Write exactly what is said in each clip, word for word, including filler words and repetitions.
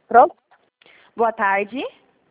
Pronto? Boa tarde.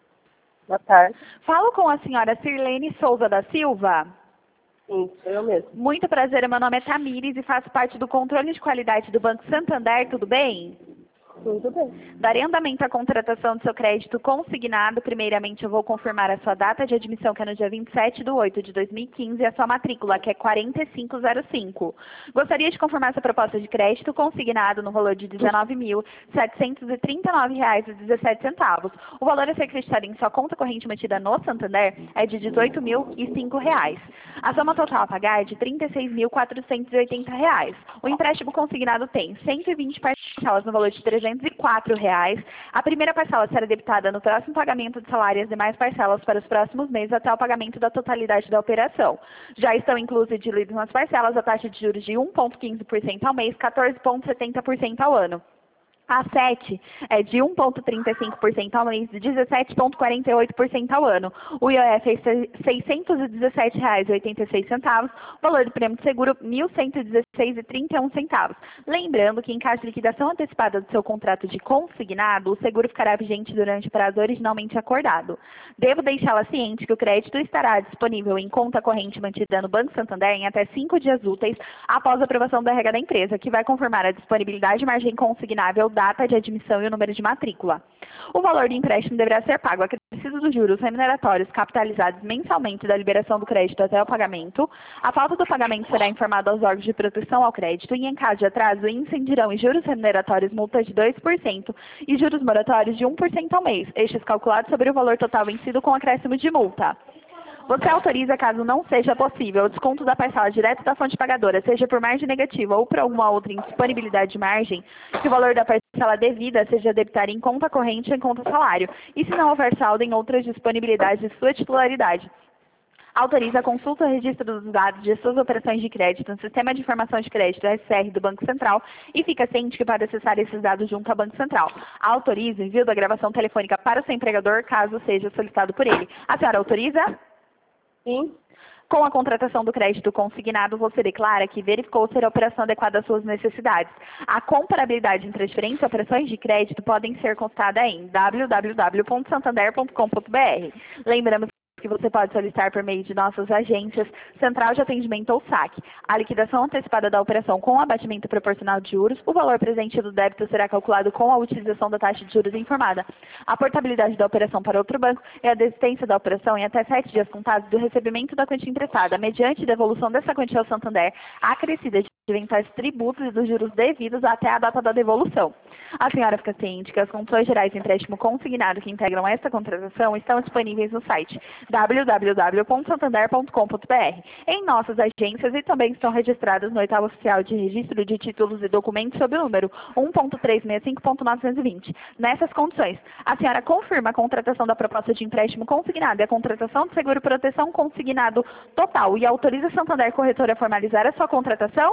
Boa tarde. Falo com a senhora Sirlene Souza da Silva. Sim, sou eu mesmo. Muito prazer, meu nome é Tamires e faço parte do controle de qualidade do Banco Santander, tudo bem? Tudo bem. Darei andamento à contratação do seu crédito consignado. Primeiramente, eu vou confirmar a sua data de admissão, que é no dia vinte e sete de oito de dois mil e quinze, e a sua matrícula, que é quarenta e cinco zero cinco. Gostaria de confirmar essa proposta de crédito consignado no valor de dezenove mil setecentos e trinta e nove reais e dezessete centavos. O valor a ser acreditado em sua conta corrente mantida no Santander é de dezoito mil e cinco reais. A soma total a pagar é de trinta e seis mil quatrocentos e oitenta reais. O empréstimo consignado tem cento e vinte parcelas no valor de trezentos e quatro reais. A primeira parcela será debitada no próximo pagamento de salário e as demais parcelas para os próximos meses até o pagamento da totalidade da operação. Já estão inclusas e diluídas nas parcelas a taxa de juros de um vírgula quinze por cento ao mês, quatorze vírgula setenta por cento ao ano. A sete é de um vírgula trinta e cinco por cento ao mês e dezessete vírgula quarenta e oito por cento ao ano. O I O F é seiscentos e dezessete reais e oitenta e seis centavos. O valor do prêmio de seguro, mil cento e dezesseis reais e trinta e um centavos. Lembrando que em caso de liquidação antecipada do seu contrato de consignado, o seguro ficará vigente durante o prazo originalmente acordado. Devo deixá-la ciente que o crédito estará disponível em conta corrente mantida no Banco Santander em até cinco dias úteis após a aprovação da regra da empresa, que vai confirmar a disponibilidade de margem consignável, data de admissão e o número de matrícula. O valor do empréstimo deverá ser pago acrescido dos juros remuneratórios capitalizados mensalmente da liberação do crédito até o pagamento. A falta do pagamento será informada aos órgãos de proteção ao crédito e, em caso de atraso, incidirão em juros remuneratórios multas de dois por cento e juros moratórios de um por cento ao mês, estes calculados sobre o valor total vencido com acréscimo de multa. Você autoriza, caso não seja possível, o desconto da parcela direto da fonte pagadora, seja por margem negativa ou por alguma outra indisponibilidade de margem, que o valor da parcela devida seja debitada em conta corrente ou em conta salário, e se não houver saldo em outras disponibilidades de sua titularidade. Autoriza a consulta e registro dos dados de suas operações de crédito no Sistema de Informação de Crédito, S C R, do Banco Central, e fica ciente que pode acessar esses dados junto ao Banco Central. Autoriza o envio da gravação telefônica para o seu empregador, caso seja solicitado por ele. A senhora autoriza? Sim. Com a contratação do crédito consignado, você declara que verificou ser a operação adequada às suas necessidades. A comparabilidade entre as diferentes operações de crédito podem ser consultada em w w w ponto santander ponto com ponto b r. Lembramos que você pode solicitar por meio de nossas agências, Central de Atendimento ou saque. A liquidação antecipada da operação com abatimento proporcional de juros, o valor presente do débito será calculado com a utilização da taxa de juros informada. A portabilidade da operação para outro banco é a desistência da operação em até sete dias contados do recebimento da quantia emprestada, mediante devolução dessa quantia ao Santander, acrescida de eventuais tributos e dos juros devidos até a data da devolução. A senhora fica ciente que as condições gerais de empréstimo consignado que integram esta contratação estão disponíveis no site w w w ponto santander ponto com ponto b r, em nossas agências, e também estão registradas no oitavo oficial de registro de títulos e documentos sob o número um ponto trezentos e sessenta e cinco ponto novecentos e vinte. Nessas condições, a senhora confirma a contratação da proposta de empréstimo consignado e a contratação de seguro proteção consignado total e autoriza a Santander Corretora a formalizar a sua contratação?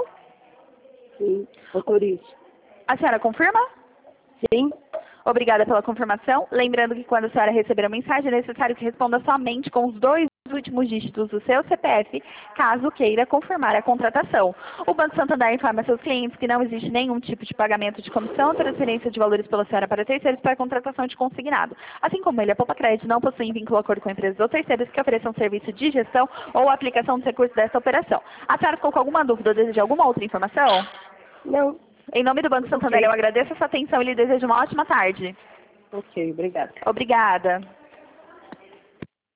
Sim, autorizo. A senhora confirma? Sim. Obrigada pela confirmação. Lembrando que quando a senhora receber a mensagem, é necessário que responda somente com os dois últimos dígitos do seu C P F, caso queira confirmar a contratação. O Banco Santander informa seus clientes que não existe nenhum tipo de pagamento de comissão ou transferência de valores pela senhora para terceiros para a contratação de consignado. Assim como ele, a Poupa Crédito não possui vínculo ou acordo com empresas ou terceiros que ofereçam serviço de gestão ou aplicação dos recursos desta operação. A senhora ficou com alguma dúvida ou deseja alguma outra informação? Não. Em nome do Banco Santander, Ok. eu agradeço a sua atenção e lhe desejo uma ótima tarde. Ok, obrigada. Obrigada.